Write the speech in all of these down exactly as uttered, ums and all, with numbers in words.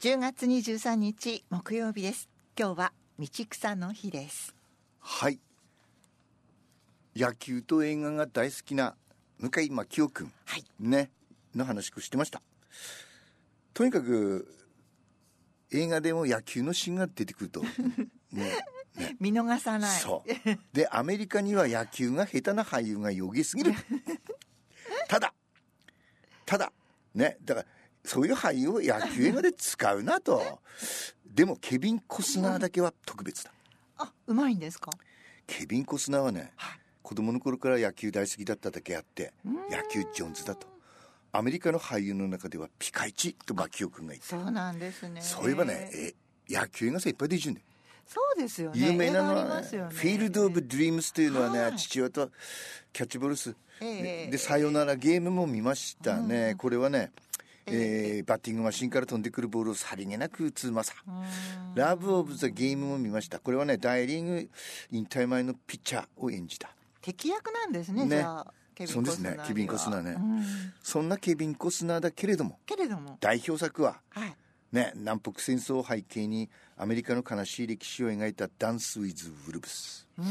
じゅうがつにじゅうさんにち木曜日です。今日は道草の日です。 はい、野球と映画が大好きな向井真紀夫君、はい、ねの話をしてました。とにかく映画でも野球のシーンが出てくるともう、ね、 見逃さない。 そうで、アメリカには野球が下手な俳優がよげすぎるただただね、だからそういう俳優を野球映画で使うなとでもケビン・コスナーだけは特別だ。 あ、うまいんですか？ ケビン・コスナーはね、はい、子供の頃から野球大好きだっただけあって野球上手だとアメリカの俳優の中ではピカイチとマキオ君が言って。 そうなんですね。 そういえばね、え野球映画さいっぱい出てるんだよ。 そうですよね。 有名なのは、ねね、 フィールド・オブ・ドリームスというのはね、はい、父親とキャッチボールス、えー、でさよならゲームも見ましたね、うん、これはね、えー、バッティングマシンから飛んでくるボールをさりげなく打つまさ。ラブ・オブ・ザ・ゲームも見ました。これはね、大リーグ引退前のピッチャーを演じた敵役なんですね。ね、じゃあそうですね、ケビン・コスナーね、うん、そんなケビン・コスナーだけれどもけれども代表作は、はいね、南北戦争を背景にアメリカの悲しい歴史を描いたダンス・ウィズ・ウルブス、うん、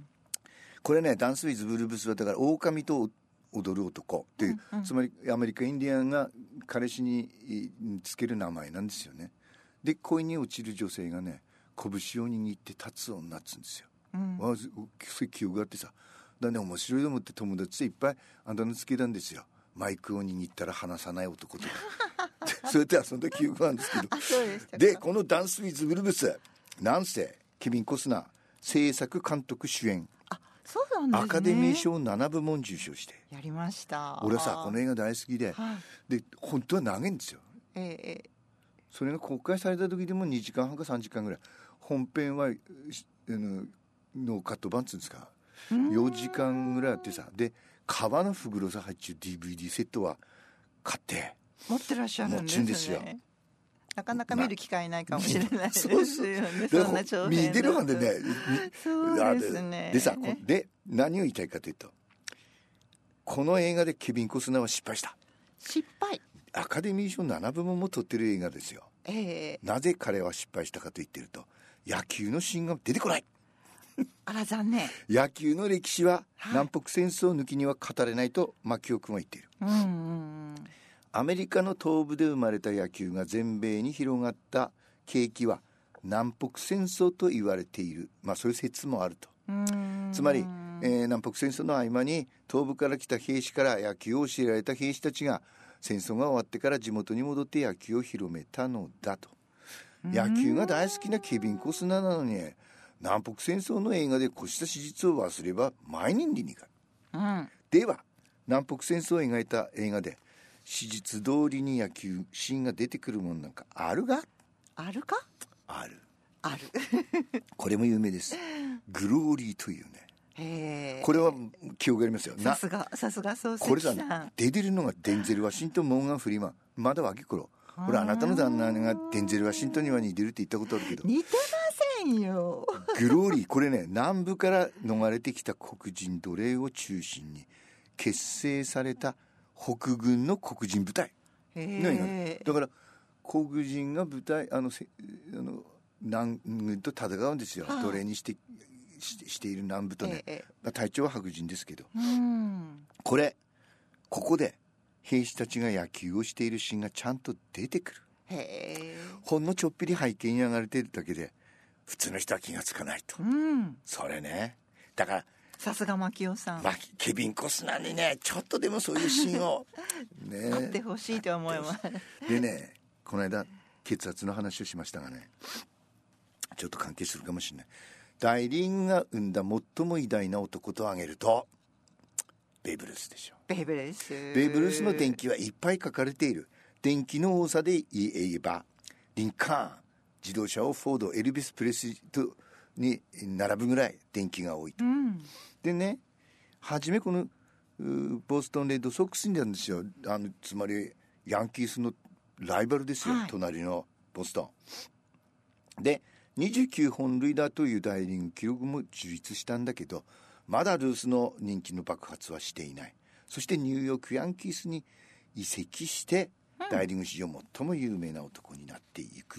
これね、ダンス・ウィズ・ウルブスはだから狼と踊る男っていう、うんうん、つまりアメリカインディアンが彼氏につける名前なんですよね。で、恋に落ちる女性がね、拳を握って立つ女っつうんですよ、うん、わそういう記憶があってさ、だね、面白いと思って友達でいっぱいあだ名つけたんですよ。マイクを握ったら離さない男とかそうやって遊んだ記憶なんですけどそうでしたか。 で、このダンス・ウィズ・ウルブス、なんせケビン・コスナー制作監督主演、 あ、そうなんですね、 アカデミー賞ななぶもん受賞してやりました。 俺はさ、この映画大好きで、はい、で本当は長いんですよ、えー、それが公開された時でもにじかんはんかさんじかんぐらい、本編はのカット版っていうんですか、よじかんぐらいあってさ、で革のフグロさ入っちゅう ディーブイディー セットは買って持ってらっしゃるんですね。 ですよ。 なかなか見る機会ないかもしれないですよね、 まあ、そんな長編見てるもんでねそうですね。 でさ、で何を言いたいかというと、この映画でケビン・コスナーは失敗した。 失敗、 アカデミー賞ななぶもんも取ってる映画ですよ、えー、なぜ彼は失敗したかと言ってると、野球のシーンが出てこないあら残念。 野球の歴史は南北戦争抜きには語れないとマキオ君は言っている、うんうんうん、アメリカの東部で生まれた野球が全米に広がった契機は南北戦争と言われている、まあそういう説もあると。うんつまり、えー、南北戦争の合間に東部から来た兵士から野球を教えられた兵士たちが戦争が終わってから地元に戻って野球を広めたのだと。野球が大好きなケビン・コスナーなのに南北戦争の映画でこうした史実を忘れば前ににが、うん、では南北戦争を描いた映画で史実通りに野球シーンが出てくるものなんかあるがあるかあるあるこれも有名です。グローリーというね、へこれは記憶がありますよ。 さすがさすが漱石さん。 これさ出てるのがデンゼル・ワシントン、モーガン・フリーマン、まだ若い頃。これあなたの旦那がデンゼル・ワシントンには似てるって言ったことあるけど似てませんよグローリー、これね、南部から逃れてきた黒人奴隷を中心に結成された北軍の黒人部隊へだから黒人が部隊あのせあの南軍と戦うんですよ、はあ、奴隷にして、し、している南部とね、えー、隊長は白人ですけど、うんこれここで兵士たちが野球をしているシーンがちゃんと出てくる。へほんのちょっぴり背景に流れているだけで普通の人は気がつかないと、うん、それね、だからさすがマキオさん、 ま、ケビン・コスナーにねちょっとでもそういうシーンをねあってほしいと思います。 でね、この間血圧の話をしましたがね、ちょっと関係するかもしれない。大リーグが生んだ最も偉大な男と挙げるとベーブ・ルースでしょ。 ベーブ・ルースベーブ・ルースの伝記はいっぱい書かれている。伝記の多さで言えばリンカーン、自動車をフォード、エルビス・プレスリーとに並ぶぐらい伝記が多いと、うん、でね、初めこのボストンレッドソックスになんですよ。あのつまりヤンキースのライバルですよ、はい、隣のボストンでにじゅうきゅうほん塁打という大リーグ記録も樹立したんだけど、まだルースの人気の爆発はしていない。そしてニューヨークヤンキースに移籍して大リーグ史上最も有名な男になっていく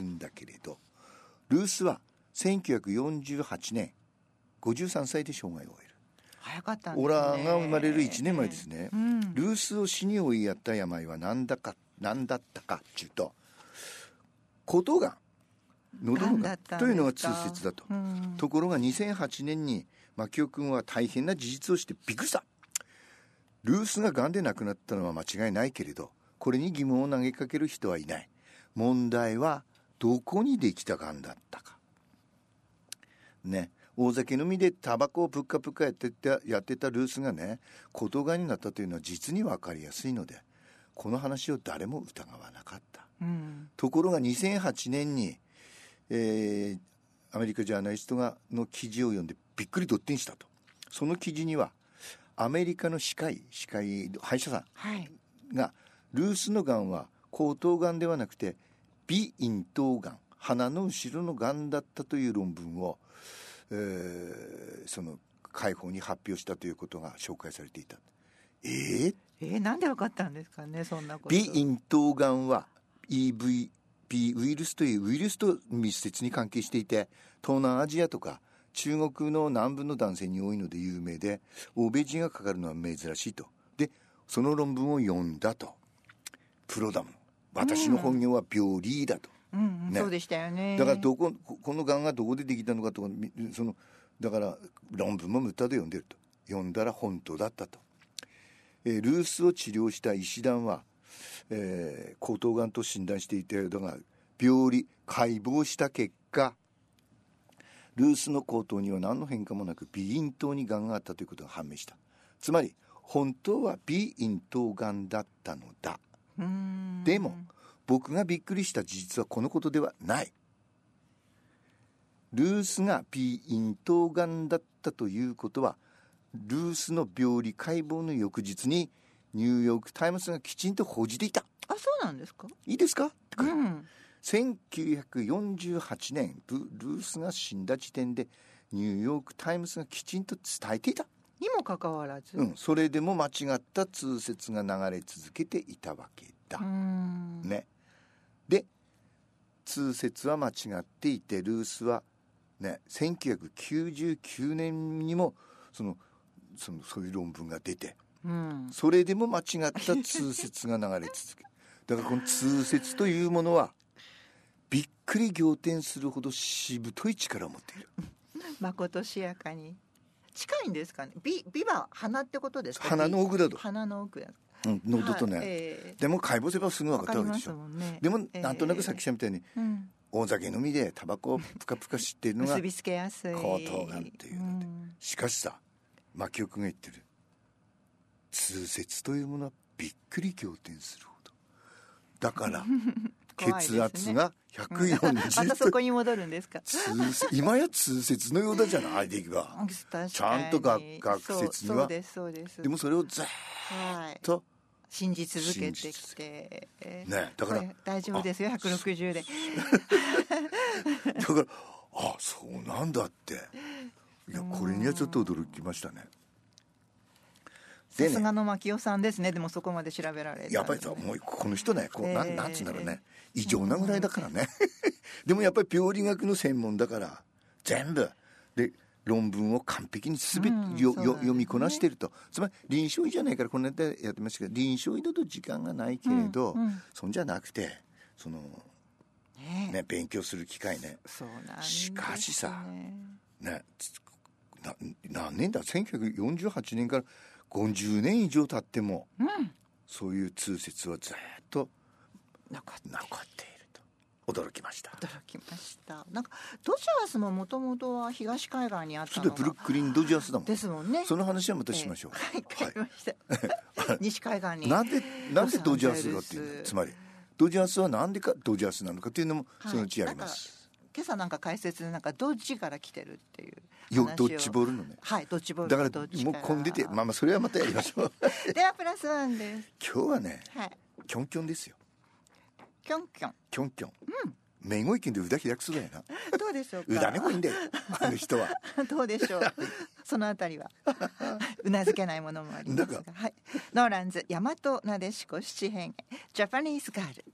ルースはせんきゅうひゃくよんじゅうはちねんごじゅうさんさいで生涯を終える。 早かったんですね。 オラが生まれるいちねんまえですね、 うん、 ルースを死に追いやった病は何だか何だったかっていうと喉頭がん、喉のがんというのが通説だと、うん、ところがにせんはちねんに牧雄君は大変な事実をしてびっくりした。ルースががんで亡くなったのは間違いないけれど、これに疑問を投げかける人はいない。問題はどこにできたがんだったかね。大酒飲みでタバコをプッカプカやってた、やってたルースがね、喉頭がんになったというのは実に分かりやすいので、この話を誰も疑わなかった、うん、ところがにせんはちねんに、えー、アメリカジャーナリストがの記事を読んでびっくりどってんしたと。その記事にはアメリカの歯科医歯科医歯医者さんが、はい、ルースのがんは喉頭がんではなくて鼻咽頭がん、鼻の後ろのがんだったという論文を、えー、その会報に発表したということが紹介されていた。えー、 えー、なんで分かったんですかね、そんなこと。 鼻咽頭がんは イーブイビー ウイルスというウイルスと密接に関係していて、東南アジアとか中国の南部の男性に多いので有名で、欧米人がかかるのは珍しいと。でその論文を読んだと。プロだもん、私の本業は病理だと、 うんうんね、そうでしたよね。 だからどここのがんがどこでできたのかとか、そのだから論文もムッタで読んでると。読んだら本当だったと。えー、ルースを治療した医師団は、えー、喉頭がんと診断していて、だが病理解剖した結果、ルースの喉頭には何の変化もなく鼻咽頭にがんがあったということが判明した。つまり本当は鼻咽頭がんだったのだ。うーんでも僕がびっくりした事実はこのことではない。ルースが鼻咽頭がんだったということは、ルースの病理解剖の翌日にニューヨークタイムズがきちんと報じていた。 あ、そうなんですか。 いいですか、 うん、 せんきゅうひゃくよんじゅうはちねんルースが死んだ時点でニューヨークタイムズがきちんと伝えていたにもかかわらず、 うん、それでも間違った通説が流れ続けていたわけだ。うーん、ね、で通説は間違っていて、ルースは、ね、せんきゅうひゃくきゅうじゅうきゅうねんにもそのそのそういう論文が出て、うん、それでも間違った通説が流れ続ける。だからこの通説というものはびっくり仰天するほどしぶとい力を持っている。 まことしやかに近いんですかね。美、美は鼻ってことですか。 鼻の奥だと。 鼻の奥だ、 うん、喉とね、はい、えー、でも解剖すればすぐ分かったわけでしょ。ね、でも、えー、なんとなくさっき言ったみたいに、うん、大酒飲みでタバコをプカプカ吸っているのが結びつけやすい喉頭がんっていうので、うん、しかしさ、牧雄君が言ってる通説というものはびっくり仰天するほどだから血圧がひゃくよんじゅう、 またそこに戻るんですか。 今や通説のようだじゃないでがちゃんと 学, 学説にはそうですそうです。 でもそれをずっと、はい、 信じ続けてきて、 ね、だから大丈夫ですよひゃくろくじゅうでだからあそうなんだって、いやこれにはちょっと驚きましたね。 さすがの牧雄さんですね。でもそこまで調べられた、 やっぱりさ、もうこの人ねこう、えー、なん, なんつうんだろうね、異常なぐらいだからねでもやっぱり病理学の専門だから全部で論文を完璧に全て、うん、よよ読みこなしてると。つまり臨床医じゃないからこんなやってやってましたけど、臨床医だと時間がないけれど、うんうん、そんじゃなくてその、ねね、勉強する機会ね。 そうなんですね。 しかしさ、ね、な何年だせんきゅうひゃくよんじゅうはちねんからごじゅうねん以上経っても、うん、そういう通説はずっと残っていると驚きました。 驚きました。なんかドジャースももともとは東海岸にあったのが、 それブルックリンドジャースだもんですもんね。 その話はまたしましょう。 えー、はい、わかりました。西海岸になんでなんでドジャースがっていうの、つまりドジャースはなんでかドジャースなのかというのもそのうちやります。 はい、今朝なんか解説でなんかドッジから来てるっていうよドッジボールのね。 はい、ドッジボールだからもう混んでて、まあまあそれはまたやりましょうではプラスワンです。 今日はね、はい、キョンキョンですよ。 キョンキョンキョンキョン、うん、めごいけんでうだ開くそうだよな。 どうでしょうか。 うだねこいんであの人はどうでしょうそのあたりはうなずけないものもありますが、はい、ノーランズ大和なでしこ七変ジャパニーズガール。